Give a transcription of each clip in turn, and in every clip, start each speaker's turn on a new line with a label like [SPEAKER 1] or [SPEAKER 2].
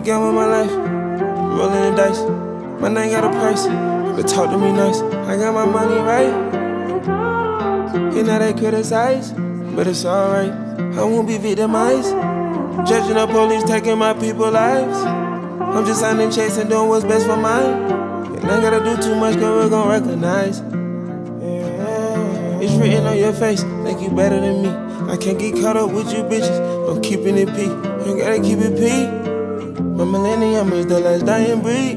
[SPEAKER 1] gamble my life, rolling the dice. My name got a price, but talk to me nice. I got my money right, and now they criticize, but it's alright. I won't be victimized, judging the police taking my people's lives. I'm just signing checks and doing what's best for mine. And I gotta do too much cause we're gon' recognize. It's written on your face, think you better than me. I can't get caught up with you bitches, I'm keeping it P. You gotta keep it P. My millennium is the last dying breed.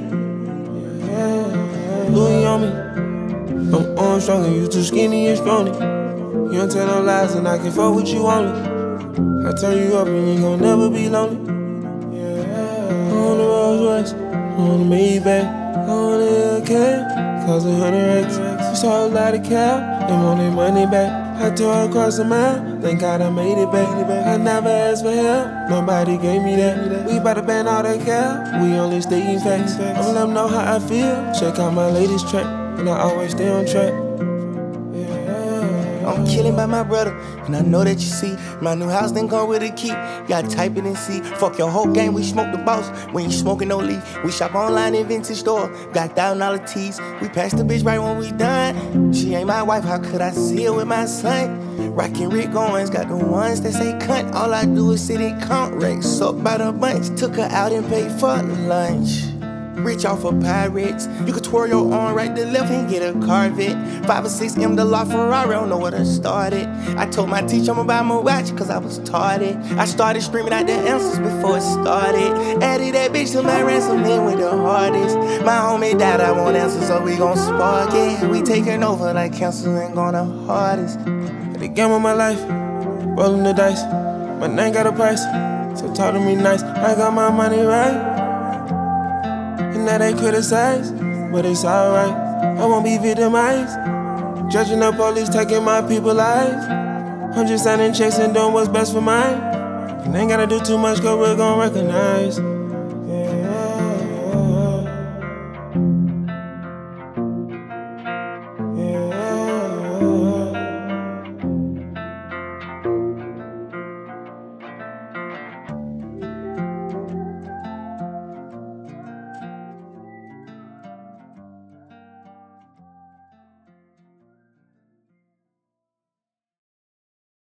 [SPEAKER 1] Louis on me, I'm Armstrong and you too skinny and scrawny. You don't tell no lies and I can fuck with you only. I turn you up and you gon' never be lonely. I'm on the Rolls Royce, I'm on the Maybach, I'm on the Hellcat, cause 100X. You saw a lot of cow, they want their money back. I tore across the mile, thank God I made it back. I never asked for help, nobody gave me that. We bout to ban all that cow, we only stating facts. I'ma let them know how I feel, check out my latest track, and I always stay on track.
[SPEAKER 2] I'm killing by my brother, and I know that you see. My new house didn't come with a key. Gotta type it and see. Fuck your whole game, we smoke the boss. When you smoking, no leaf. We shop online in vintage store. Got $1,000 tees. We pass the bitch right when we done. She ain't my wife, how could I see her with my son? Rockin' Rick Owens, got the ones that say cunt. All I do is sit and count racks up by the bunch. Took her out and paid for lunch. Rich off of Pirates. You could twirl your arm right to left and get a Corvette. 5 or 6 M the law Ferrari, don't know where to start it. I told my teacher I'ma buy my watch cause I was tardy. I started screaming out the answers before it started. Added that bitch to my ransom man with the hardest. My homie died, I want answers, so we gon' spark it. We taking over like cancer and going the hardest.
[SPEAKER 1] Had to gamble my life, rolling the dice. My name got a price, so talk to me nice. I got my money right, and now they criticize, but it's alright. I won't be victimized, judging the police taking my people's lives. I'm just signing checks and doing what's best for mine. And ain't gotta do too much cause we're gon' recognize.